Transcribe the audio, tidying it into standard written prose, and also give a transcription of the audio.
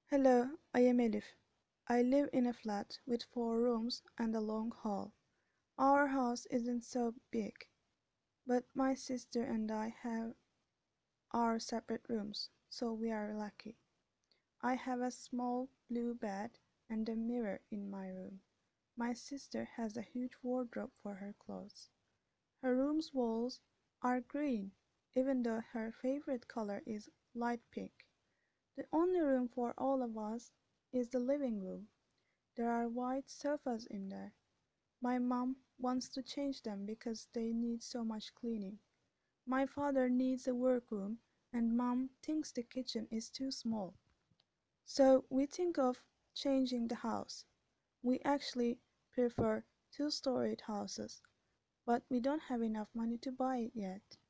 Hello, I am Elif. I live in a flat with 4 rooms and a long hall. Our house isn't so big, but my sister and I have our separate rooms, so we are lucky. I have a small blue bed and a mirror in my room. My sister has a huge wardrobe for her clothes. Her room's walls are green, even though her favorite color is light pink. The only room for all of us is the living room. There are white sofas in there. My mom wants to change them because they need so much cleaning. My father needs a workroom, and mom thinks the kitchen is too small. So we think of changing the house. We actually prefer two-storied houses, but we don't have enough money to buy it yet.